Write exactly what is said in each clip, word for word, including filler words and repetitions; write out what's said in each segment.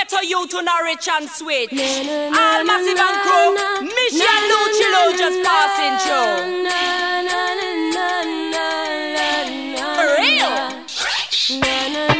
ghetto youth who not rich and switch. All massive and crew, Michelle Lucillo just passing through. For real.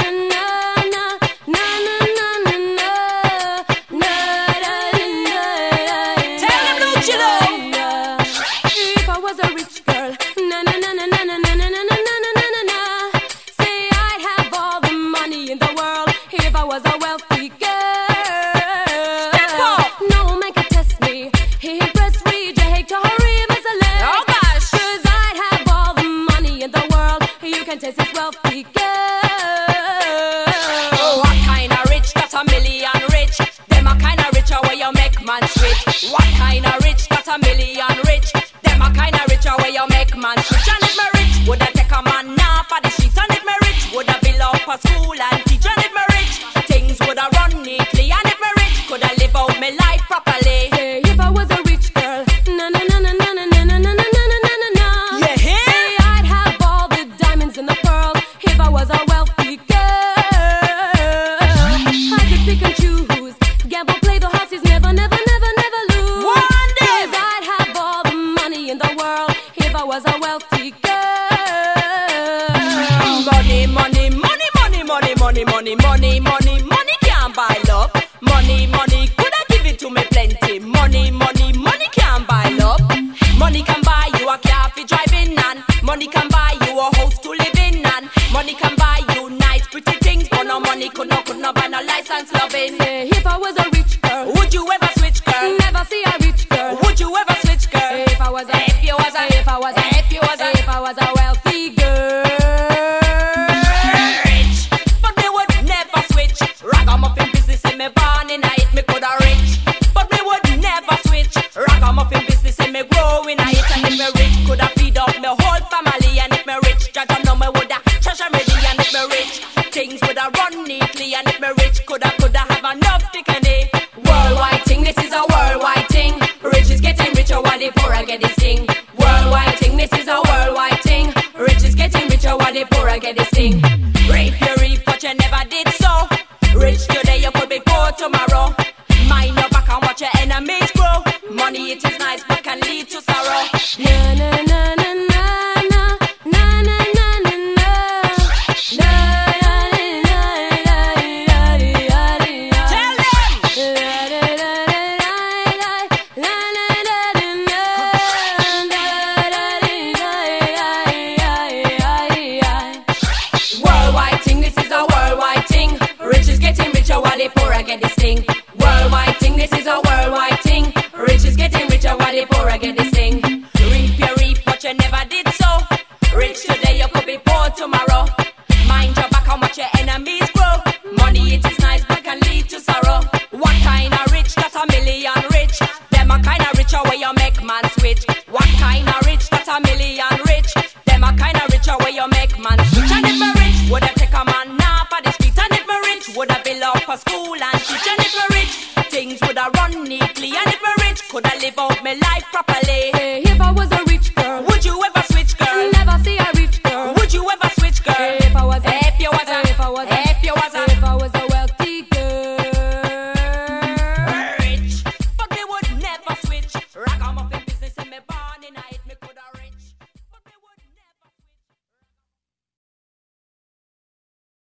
Tell them Lucillo. If I was a rich girl, na na na na na na na na na na na na na. Say I'd have all the money in the world if I was a wealthy girl. Step up. No man can test me. He impressed me, Jake to hurry him as a leg. Oh gosh. Cause I'd have all the money in the world. You can taste this wealthy girl. Oh, what kind of rich? That's a million rich. Them a kind of richer where you make man switch. What kind of rich? That's a million rich. Them a kind of richer where you make man switch. And if me rich, would I take a man now for the streets? And if me rich, would I build up a school and teach? And if me rich, things would I run neatly. And if me rich, could I live out my life properly? Say if I was a rich girl, na na na na na na na na na na na na na na. You hear? Say I'd have all the diamonds and the pearls if I was a wealthy girl. I could pick and choose, gamble, play the horses, never, never, never, never lose. One day. 'Cause I'd have all the money in the world if I was a wealthy girl. Money, money, money, money, money, money, money, money, money, money can't buy love. Money, money, could I give it to me plenty? Money, money, money can't buy love. Money can buy you a car for driving and money can buy you a house to live in and money can buy you nice pretty things, but no money could not, could not buy no license loving. Say if I was a rich girl, Would you ever switch, girl? never see a rich girl. Would you ever switch, girl? If I was a, If you was a, if I was a, if you was a, if I was a wealthy girl. rich, but me would never switch. Ragamuffin business in me born in it, me coulda rich, but me would never switch. Ragamuffin business in me growing in it, and if me rich, coulda feed up me whole family. And if me rich, judge I know me woulda treasure me. And if me rich, things woulda run neatly. And if me rich, coulda coulda have enough dignity. Worldwide thing, this is a worldwide thing. Rich is getting richer while the poor are getting sting. Worldwide thing, this is a worldwide thing. Rich is getting richer while the poor are getting sting. Reap you reap what you never did so. Rich today, you could be poor tomorrow. Mind your back and watch your enemies grow. Money it is nice but can lead to sorrow. Na na na na na na na na na na na. Na na na na na na na. Tell them. La la la la la la la la la la. La la la la la. Worldwide thing, this is a worldwide thing. Rich is getting richer while the poor are getting sting. Worldwide thing, this is a worldwide thing. Rich is getting richer while the poor are getting sting. Reap you reap what you never did so. Rich today, you could be poor tomorrow. Mind your back and watch your enemies grow. Money it is nice but can lead to sorrow. What kind of rich? That's a million rich. Them a kind of richer where you make man switch. What kind of rich? That's a million rich. Them a kind of richer where you make man switch. And if me rich, would I take a man now for the street? And if me rich, would I build up a school and teach? And if me rich, things would I run neatly. And if me rich, could I live out my life properly? Say if I was a rich girl, Would you ever switch, girl? never see a rich girl. Would you ever switch, girl? If I was a, If you was a, if I was a, if you was a, if